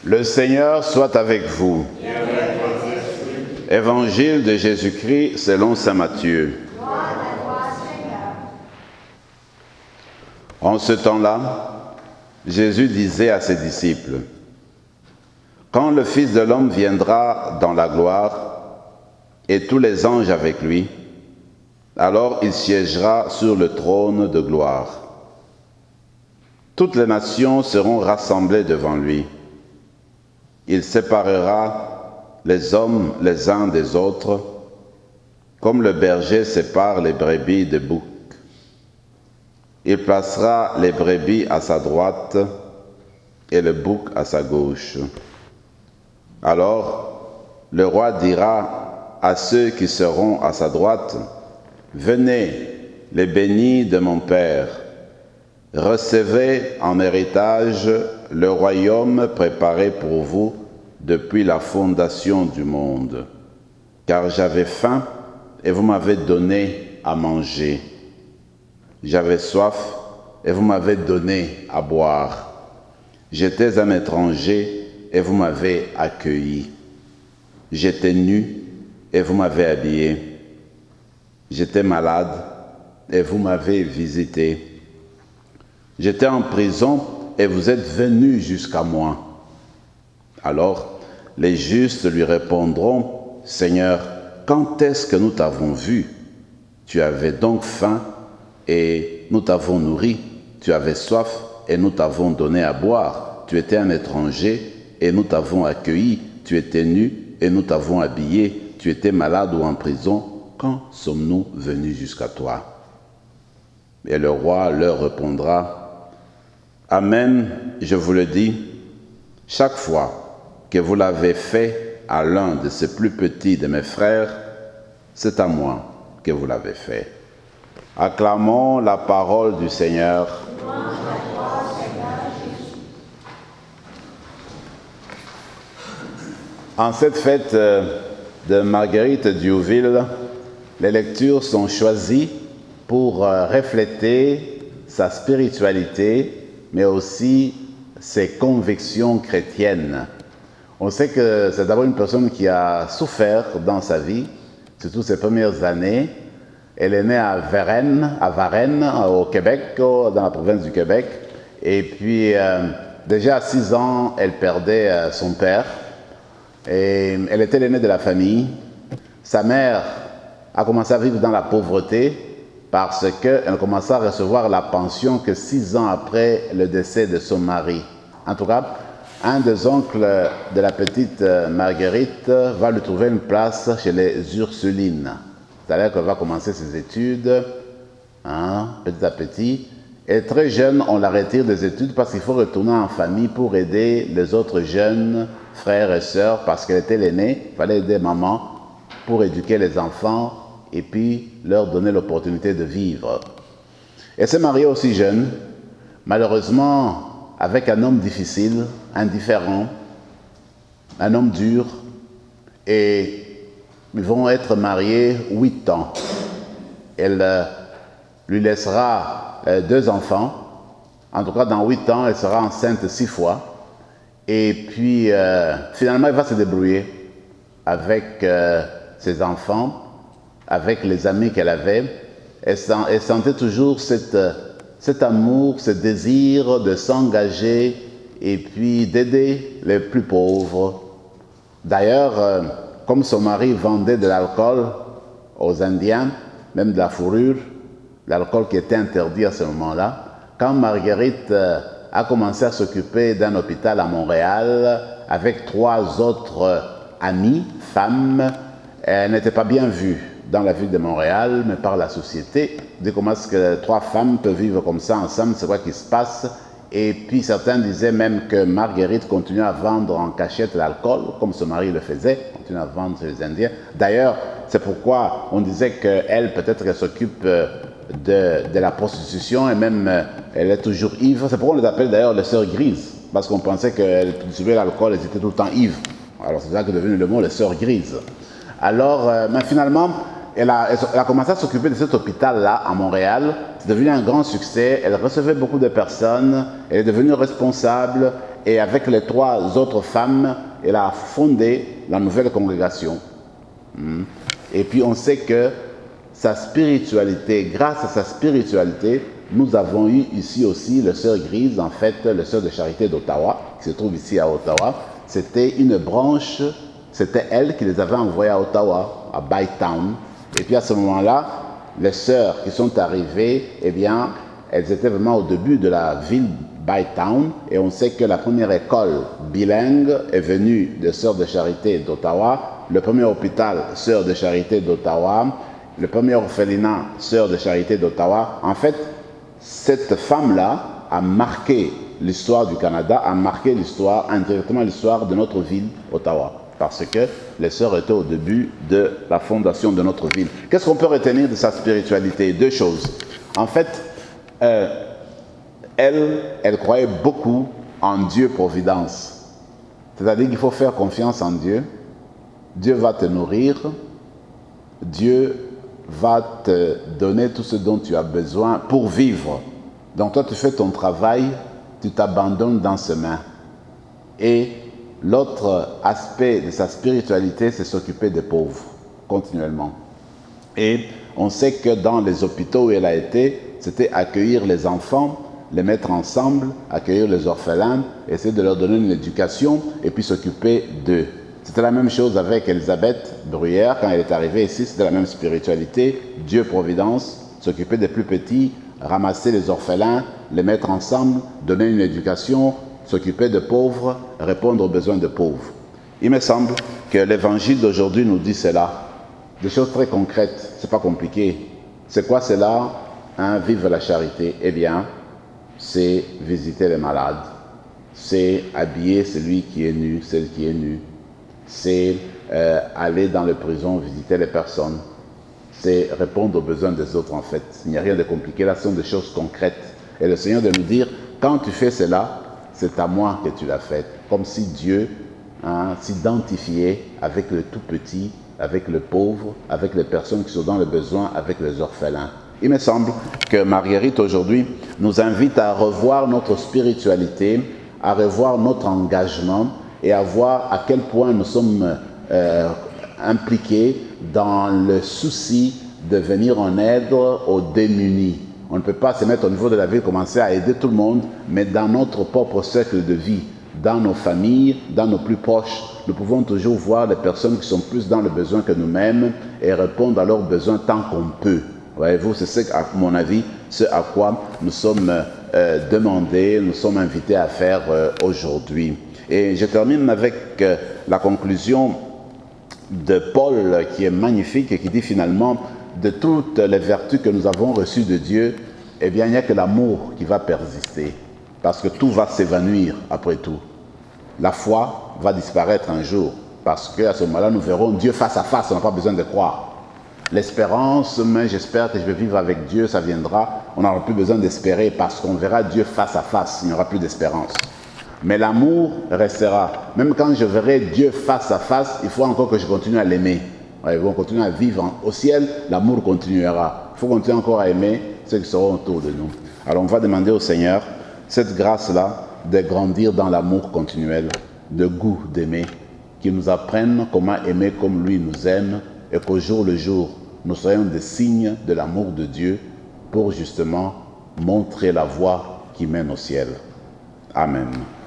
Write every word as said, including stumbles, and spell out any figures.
Le Seigneur soit avec vous. Et avec votre esprit. Évangile de Jésus-Christ selon saint Matthieu. Gloire à toi, Seigneur. En ce temps-là, Jésus disait à ses disciples, « Quand le Fils de l'homme viendra dans la gloire, et tous les anges avec lui, alors il siégera sur le trône de gloire. Toutes les nations seront rassemblées devant lui. Il séparera les hommes les uns des autres, comme le berger sépare les brebis des boucs. Il placera les brebis à sa droite et le bouc à sa gauche. Alors, le roi dira à ceux qui seront à sa droite, « Venez, les bénis de mon Père, recevez en héritage le royaume préparé pour vous depuis la fondation du monde. Car j'avais faim et vous m'avez donné à manger. J'avais soif et vous m'avez donné à boire. J'étais un étranger et vous m'avez accueilli. J'étais nu et vous m'avez habillé. J'étais malade et vous m'avez visité. J'étais en prison et vous êtes venus jusqu'à moi. » Alors les justes lui répondront, « Seigneur, quand est-ce que nous t'avons vu? Tu avais donc faim et nous t'avons nourri. Tu avais soif et nous t'avons donné à boire. Tu étais un étranger et nous t'avons accueilli. Tu étais nu et nous t'avons habillé. Tu étais malade ou en prison. Quand sommes-nous venus jusqu'à toi? » Et le roi leur répondra, « Amen, je vous le dis, chaque fois que vous l'avez fait à l'un de ces plus petits de mes frères, c'est à moi que vous l'avez fait. » Acclamons la parole du Seigneur. Louange à toi, Seigneur Jésus. En cette fête de Marguerite Diouville, les lectures sont choisies pour refléter sa spiritualité, mais aussi ses convictions chrétiennes. On sait que c'est d'abord une personne qui a souffert dans sa vie, surtout ses premières années. Elle est née à Varennes, à Varennes, au Québec, dans la province du Québec. Et puis, euh, déjà à six ans, elle perdait euh, son père. Et elle était l'aînée de la famille. Sa mère a commencé à vivre dans la pauvreté parce qu'elle commençait à recevoir la pension que six ans après le décès de son mari. En tout cas, un des oncles de la petite Marguerite va lui trouver une place chez les Ursulines. C'est-à-dire qu'elle va commencer ses études, hein, petit à petit. Et très jeune, on la retire des études parce qu'il faut retourner en famille pour aider les autres jeunes frères et sœurs, parce qu'elle était l'aînée. Il fallait aider maman pour éduquer les enfants et puis leur donner l'opportunité de vivre. Elle s'est mariée aussi jeune, malheureusement avec un homme difficile, indifférent, un homme dur, et ils vont être mariés huit ans. Elle euh, lui laissera euh, deux enfants. En tout cas, dans huit ans, elle sera enceinte six fois. Et puis, euh, finalement, elle va se débrouiller avec euh, ses enfants, avec les amis qu'elle avait. Elle, sent, elle sentait toujours cette, cet amour, ce désir de s'engager et puis d'aider les plus pauvres. D'ailleurs, euh, comme son mari vendait de l'alcool aux Indiens, même de la fourrure, l'alcool qui était interdit à ce moment-là, quand Marguerite euh, a commencé à s'occuper d'un hôpital à Montréal avec trois autres amies, femmes, elle n'était pas bien vue dans la ville de Montréal, mais par la société. De comment est-ce que trois femmes peuvent vivre comme ça ensemble, c'est quoi qui se passe? Et puis certains disaient même que Marguerite continuait à vendre en cachette l'alcool, comme son mari le faisait, continuait à vendre chez les Indiens. D'ailleurs, c'est pourquoi on disait qu'elle, peut-être qu'elle s'occupe de, de la prostitution, et même elle est toujours ivre. C'est pourquoi on les appelle d'ailleurs les sœurs grises, parce qu'on pensait qu'elles distribuaient l'alcool, elles étaient tout le temps ivres. Alors c'est ça que est devenu le mot, les sœurs grises. Alors, euh, mais finalement, elle a, elle a commencé à s'occuper de cet hôpital-là à Montréal. C'est devenu un grand succès. Elle recevait beaucoup de personnes. Elle est devenue responsable. et avec les trois autres femmes, elle a fondé la nouvelle congrégation. Et puis on sait que sa spiritualité, grâce à sa spiritualité, nous avons eu ici aussi le sœur Grise, en fait, le sœur de Charité d'Ottawa, qui se trouve ici à Ottawa. C'était une branche, c'était elle qui les avait envoyés à Ottawa, à Bytown. Et puis à ce moment-là, les sœurs qui sont arrivées, eh bien, elles étaient vraiment au début de la ville Bytown. Et on sait que la première école bilingue est venue des sœurs de Charité d'Ottawa, le premier hôpital, sœurs de Charité d'Ottawa, le premier orphelinat, sœurs de Charité d'Ottawa. En fait, cette femme-là a marqué l'histoire du Canada, a marqué l'histoire, indirectement l'histoire de notre ville, Ottawa, parce que les sœurs étaient au début de la fondation de notre ville. Qu'est-ce qu'on peut retenir de sa spiritualité? Deux choses. En fait, euh, elle, elle croyait beaucoup en Dieu Providence. C'est-à-dire qu'il faut faire confiance en Dieu. Dieu va te nourrir. Dieu va te donner tout ce dont tu as besoin pour vivre. Donc toi, tu fais ton travail, tu t'abandonnes dans ses mains. Et l'autre aspect de sa spiritualité, c'est s'occuper des pauvres, continuellement. Et on sait que dans les hôpitaux où elle a été, c'était accueillir les enfants, les mettre ensemble, accueillir les orphelins, essayer de leur donner une éducation et puis s'occuper d'eux. C'était la même chose avec Elisabeth Bruyère, quand elle est arrivée ici, c'était la même spiritualité, Dieu Providence, s'occuper des plus petits, ramasser les orphelins, les mettre ensemble, donner une éducation, s'occuper des pauvres, répondre aux besoins des pauvres. Il me semble que l'évangile d'aujourd'hui nous dit cela, des choses très concrètes, c'est pas compliqué. C'est quoi cela, hein, vivre la charité? Eh bien, c'est visiter les malades, c'est habiller celui qui est nu, celle qui est nue, c'est euh, aller dans les prisons, visiter les personnes, c'est répondre aux besoins des autres en fait. Il n'y a rien de compliqué, là ce sont des choses concrètes. Et le Seigneur de nous dire, quand tu fais cela, c'est à moi que tu l'as fait. Comme si Dieu hein, s'identifiait avec le tout petit, avec le pauvre, avec les personnes qui sont dans le besoin, avec les orphelins. Il me semble que Marguerite aujourd'hui nous invite à revoir notre spiritualité, à revoir notre engagement, et à voir à quel point nous sommes euh, impliqués dans le souci de venir en aide aux démunis. On ne peut pas se mettre au niveau de la ville, commencer à aider tout le monde, mais dans notre propre cercle de vie, dans nos familles, dans nos plus proches, nous pouvons toujours voir les personnes qui sont plus dans le besoin que nous-mêmes et répondre à leurs besoins tant qu'on peut. Voyez-vous, c'est ce, à mon avis, ce à quoi nous sommes euh, demandés, nous sommes invités à faire euh, aujourd'hui. Et je termine avec euh, la conclusion de Paul qui est magnifique et qui dit finalement de toutes les vertus que nous avons reçues de Dieu, eh bien il n'y a que l'amour qui va persister parce que tout va s'évanouir après tout. La foi va disparaître un jour parce qu'à ce moment-là nous verrons Dieu face à face, on n'a pas besoin de croire. L'espérance, mais j'espère que je vais vivre avec Dieu, ça viendra, on n'aura plus besoin d'espérer parce qu'on verra Dieu face à face, il n'y aura plus d'espérance. Mais l'amour restera. Même quand je verrai Dieu face à face, il faut encore que je continue à l'aimer. Ouais, on continue à vivre au ciel, l'amour continuera. Il faut continuer encore à aimer ceux qui seront autour de nous. Alors on va demander au Seigneur cette grâce-là de grandir dans l'amour continuel, de goût d'aimer, qu'il nous apprenne comment aimer comme lui nous aime et qu'au jour le jour, nous soyons des signes de l'amour de Dieu pour justement montrer la voie qui mène au ciel. Amen.